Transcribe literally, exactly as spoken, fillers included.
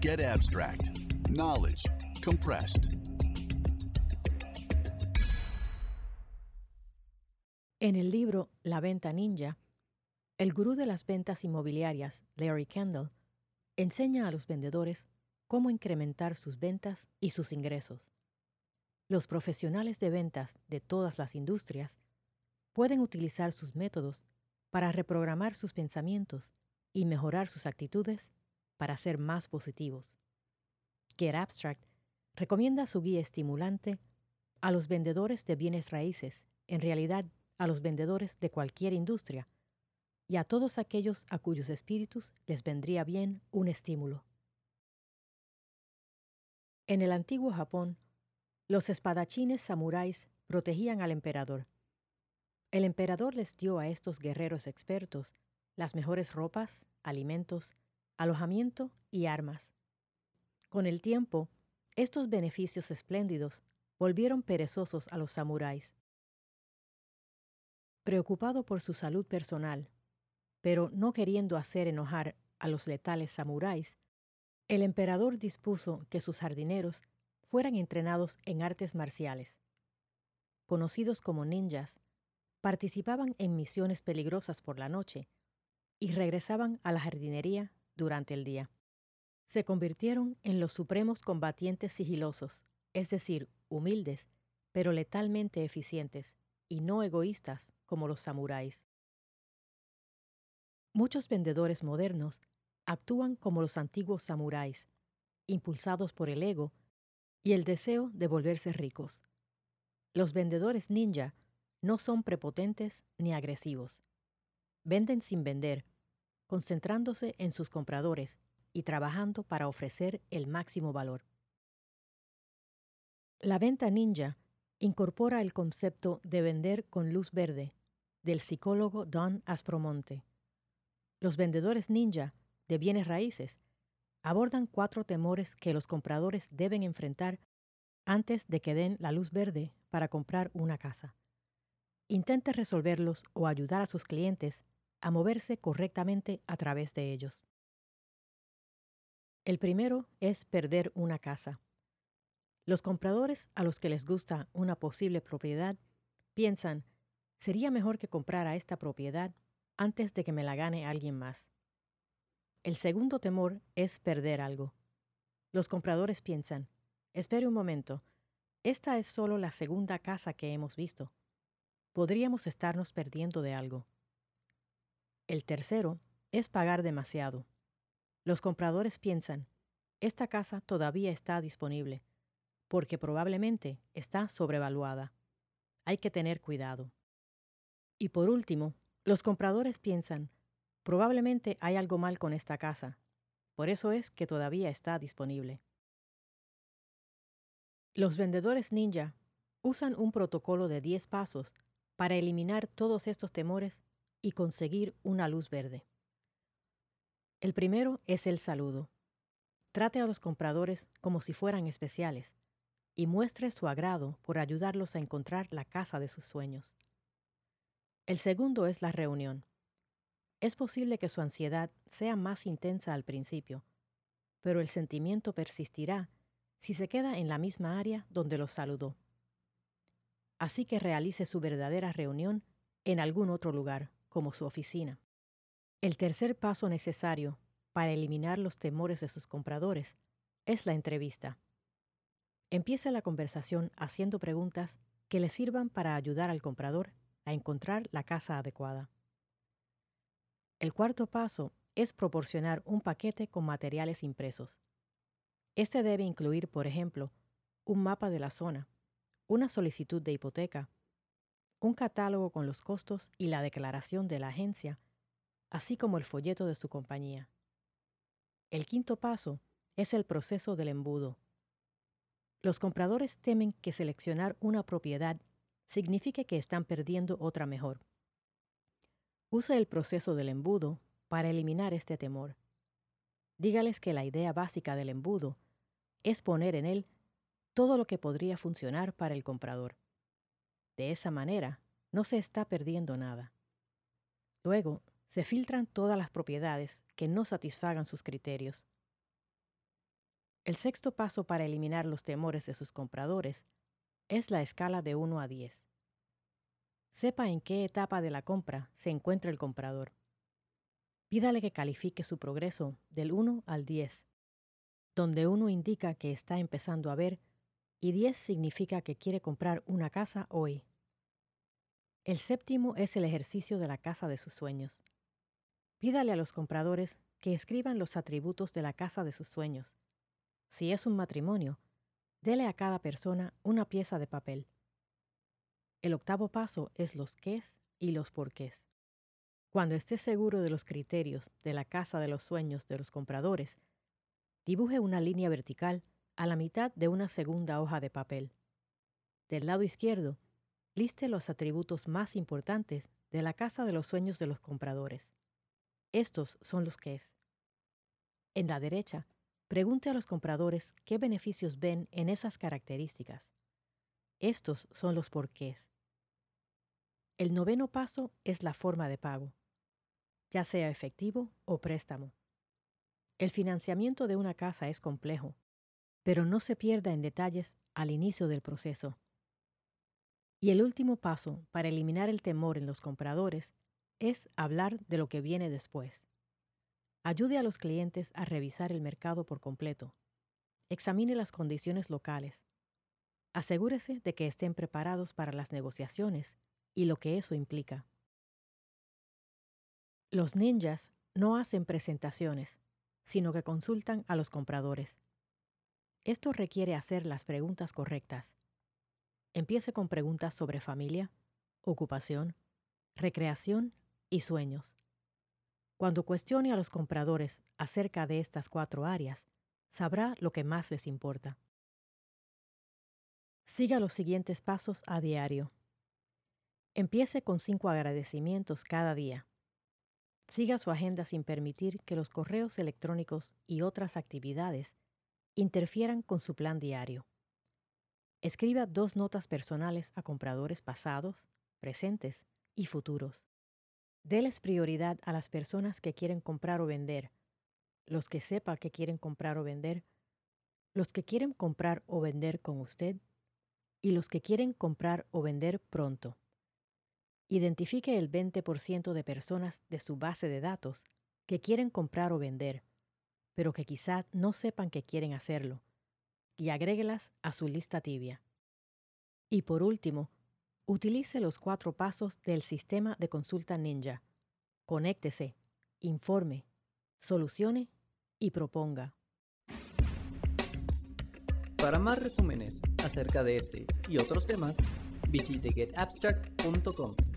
Get abstract. Knowledge compressed. En el libro La Venta Ninja, el gurú de las ventas inmobiliarias, Larry Kendall, enseña a los vendedores cómo incrementar sus ventas y sus ingresos. Los profesionales de ventas de todas las industrias pueden utilizar sus métodos para reprogramar sus pensamientos y mejorar sus actitudes para ser más positivos. Get Abstract recomienda su guía estimulante a los vendedores de bienes raíces, en realidad a los vendedores de cualquier industria, y a todos aquellos a cuyos espíritus les vendría bien un estímulo. En el antiguo Japón, los espadachines samuráis protegían al emperador. El emperador les dio a estos guerreros expertos las mejores ropas, alimentos, alojamiento y armas. Con el tiempo, estos beneficios espléndidos volvieron perezosos a los samuráis. Preocupado por su salud personal, pero no queriendo hacer enojar a los letales samuráis, el emperador dispuso que sus jardineros fueran entrenados en artes marciales. Conocidos como ninjas, participaban en misiones peligrosas por la noche y regresaban a la jardinería durante el día. Se convirtieron en los supremos combatientes sigilosos, es decir, humildes, pero letalmente eficientes y no egoístas como los samuráis. Muchos vendedores modernos actúan como los antiguos samuráis, impulsados por el ego y el deseo de volverse ricos. Los vendedores ninja no son prepotentes ni agresivos. Venden sin vender, concentrándose en sus compradores y trabajando para ofrecer el máximo valor. La venta ninja incorpora el concepto de vender con luz verde del psicólogo Don Aspromonte. Los vendedores ninja de bienes raíces abordan cuatro temores que los compradores deben enfrentar antes de que den la luz verde para comprar una casa. Intente resolverlos o ayudar a sus clientes a moverse correctamente a través de ellos. El primero es perder una casa. Los compradores a los que les gusta una posible propiedad piensan, sería mejor que comprara esta propiedad antes de que me la gane alguien más. El segundo temor es perder algo. Los compradores piensan, espere un momento, esta es solo la segunda casa que hemos visto. Podríamos estarnos perdiendo de algo. El tercero es pagar demasiado. Los compradores piensan, esta casa todavía está disponible, porque probablemente está sobrevaluada. Hay que tener cuidado. Y por último, los compradores piensan, probablemente hay algo mal con esta casa, por eso es que todavía está disponible. Los vendedores ninja usan un protocolo de diez pasos para eliminar todos estos temores y conseguir una luz verde. El primero es el saludo. Trate a los compradores como si fueran especiales y muestre su agrado por ayudarlos a encontrar la casa de sus sueños. El segundo es la reunión. Es posible que su ansiedad sea más intensa al principio, pero el sentimiento persistirá si se queda en la misma área donde los saludó. Así que realice su verdadera reunión en algún otro lugar, como su oficina. El tercer paso necesario para eliminar los temores de sus compradores es la entrevista. Empiece la conversación haciendo preguntas que le sirvan para ayudar al comprador a encontrar la casa adecuada. El cuarto paso es proporcionar un paquete con materiales impresos. Este debe incluir, por ejemplo, un mapa de la zona, una solicitud de hipoteca, un catálogo con los costos y la declaración de la agencia, así como el folleto de su compañía. El quinto paso es el proceso del embudo. Los compradores temen que seleccionar una propiedad signifique que están perdiendo otra mejor. Use el proceso del embudo para eliminar este temor. Dígales que la idea básica del embudo es poner en él todo lo que podría funcionar para el comprador. De esa manera, no se está perdiendo nada. Luego, se filtran todas las propiedades que no satisfagan sus criterios. El sexto paso para eliminar los temores de sus compradores es la escala de uno a diez. Sepa en qué etapa de la compra se encuentra el comprador. Pídale que califique su progreso del uno al diez, donde uno indica que está empezando a ver y diez significa que quiere comprar una casa hoy. El séptimo es el ejercicio de la casa de sus sueños. Pídale a los compradores que escriban los atributos de la casa de sus sueños. Si es un matrimonio, dele a cada persona una pieza de papel. El octavo paso es los qués y los porqués. Cuando esté seguro de los criterios de la casa de los sueños de los compradores, dibuje una línea vertical a la mitad de una segunda hoja de papel. Del lado izquierdo, liste los atributos más importantes de la casa de los sueños de los compradores. Estos son los qués. En la derecha, pregunte a los compradores qué beneficios ven en esas características. Estos son los porqués. El noveno paso es la forma de pago, ya sea efectivo o préstamo. El financiamiento de una casa es complejo, pero no se pierda en detalles al inicio del proceso. Y el último paso para eliminar el temor en los compradores es hablar de lo que viene después. Ayude a los clientes a revisar el mercado por completo. Examine las condiciones locales. Asegúrese de que estén preparados para las negociaciones y lo que eso implica. Los ninjas no hacen presentaciones, sino que consultan a los compradores. Esto requiere hacer las preguntas correctas. Empiece con preguntas sobre familia, ocupación, recreación y sueños. Cuando cuestione a los compradores acerca de estas cuatro áreas, sabrá lo que más les importa. Siga los siguientes pasos a diario. Empiece con cinco agradecimientos cada día. Siga su agenda sin permitir que los correos electrónicos y otras actividades interfieran con su plan diario. Escriba dos notas personales a compradores pasados, presentes y futuros. Déles prioridad a las personas que quieren comprar o vender, los que sepa que quieren comprar o vender, los que quieren comprar o vender con usted y los que quieren comprar o vender pronto. Identifique el veinte por ciento de personas de su base de datos que quieren comprar o vender, pero que quizá no sepan que quieren hacerlo, y agréguelas a su lista tibia. Y por último, utilice los cuatro pasos del sistema de consulta ninja. Conéctese, informe, solucione y proponga. Para más resúmenes acerca de este y otros temas, visite get abstract punto com.